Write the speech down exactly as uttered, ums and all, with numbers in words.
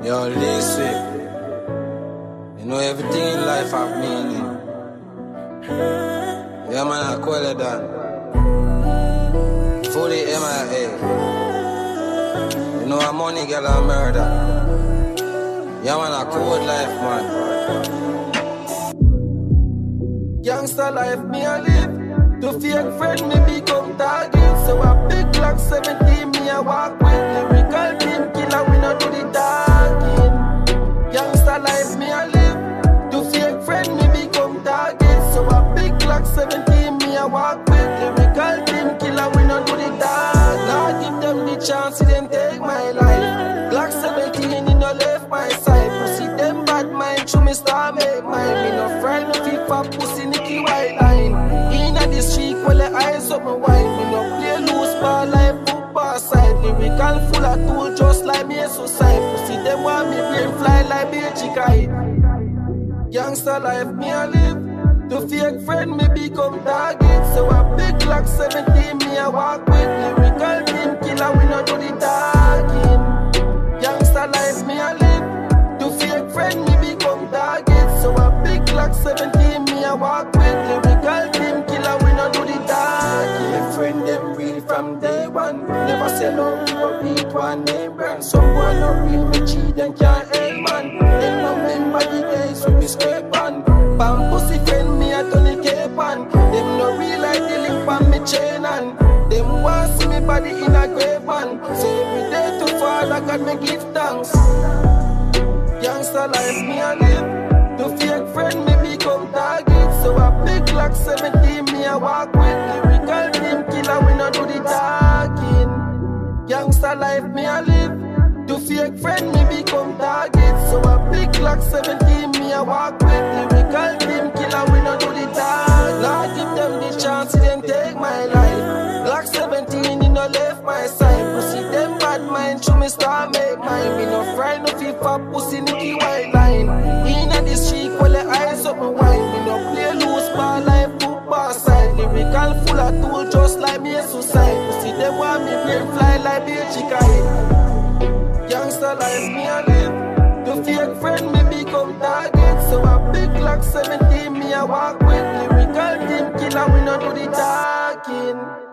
Yo, listen. You know everything in life have meaning. Yeah, man, I call it that. Fully M I A. You know, a money get a murder. Yeah, man, I code life, man. Gangsta life, me a live. To fake friend, me become target. So a big Glock seventeen, me a walk with. Lyrical team killer, we not do the talking. Gangsta life, me a live. To fake friend, me become target. So a big Glock seventeen, me a walk with. Lyrical team killer, we not do the talk. Now give them the chance, then take my life. Glock seventeen, you no left my side. Pussy them bad mind, show me star make mine. Me no friend, no FIFA, pussy Nicky White line. Inna the street, well the eyes up my wine. Me no play loose ball like football side. Lyrical full of tool, just like me a suicide. Pussy them want me brain fly like Beijing kite. Gangsta life, me a live. To fake friend, me become target. So a big Glock seventeen, me a walk with. Lyrical team killer, we no do the talking. Gangsta life, me a live. To fake friend, me become target. So a big Glock seventeen, me a walk with. Lyrical team killer, we no do the talking. My friend them real from day one. Never say no, people beat one name brand. Someone no real, me cheat them can't aim man. Them no remember the days when we scrape on. Bam pussy friend, me a Tony Cape on. Them no real like the link on me chain on. Them want see me body in a grave man. So every day to Father God me give thanks. Gangsta life me a live. To fake friend me become target. So a big Glock seventeen me a walk with. Lyrical team killer we no do the talking. Gangsta life me a live. To fake friend me become target. So a big Glock seventeen me a walk with. Lyrical team killer we no do the talk. Now give them the chance then take my life. Glock seventeen you no left my side. Pussy them bad mind show me star make mine. Me no friend no FIFA pussy Nicky White line. Inna the street well the eyes up my wine. Me no play loose ball like football side. Lyrical full of tool just like me a suicide. Pussy them want me brain fly like Beijing kite. Gangsta life me a live. To fake friend me become target. So a big Glock seventeen me a walk with. Lyrical team killer we no do the talking.